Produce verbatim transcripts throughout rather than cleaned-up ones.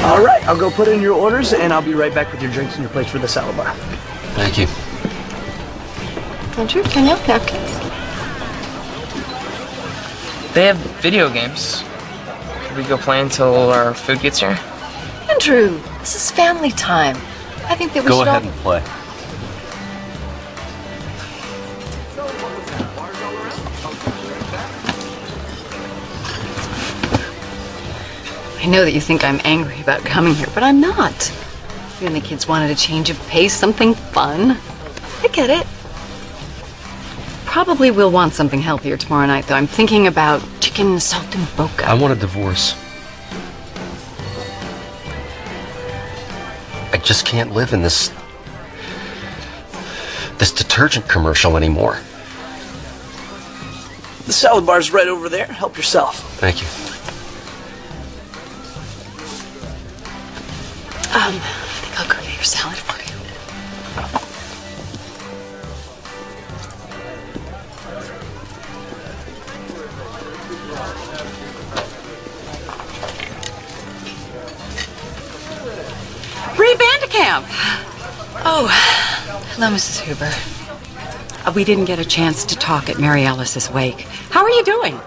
All right, I'll go put in your orders, and I'll be right back with your drinks and your plates for the salad bar. Thank you. Andrew, can you have napkins? They have video games. Could we go play until our food gets here? Andrew, this is family time. I think that we Go should ahead all... and play. I know that you think I'm angry about coming here, but I'm not. You and the kids wanted a change of pace, something fun. I get it. Probably will want something healthier tomorrow night, though. I'm thinking about chicken saltimbocca. I want a divorce. I just can't live in this this detergent commercial anymore. The salad bar's right over there. Help yourself. Thank you. Um, I think I'll go get your salad for you. Bree Vandekamp! Oh, hello, Missus Huber. Uh, we didn't get a chance to talk at Mary Alice's wake. How are you doing?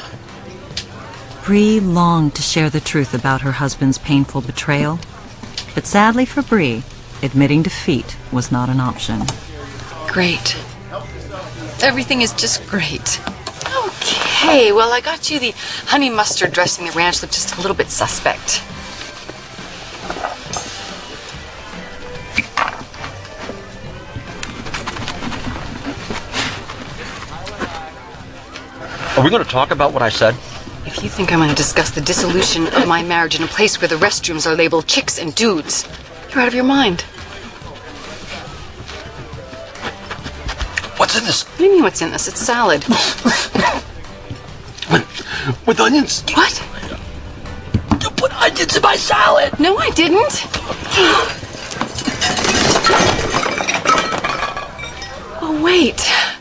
Bree longed to share the truth about her husband's painful betrayal, but sadly for Bree, admitting defeat was not an option. Great. Everything is just great. Okay, well, I got you the honey mustard dressing. The ranch looked just a little bit suspect. Are we going to talk about what I said? If you think I'm going to discuss the dissolution of my marriage in a place where the restrooms are labeled chicks and dudes, you're out of your mind. What's in this? What do you mean what's in this? It's salad. with, with onions? What? You put onions in my salad! No, I didn't. Oh, wait.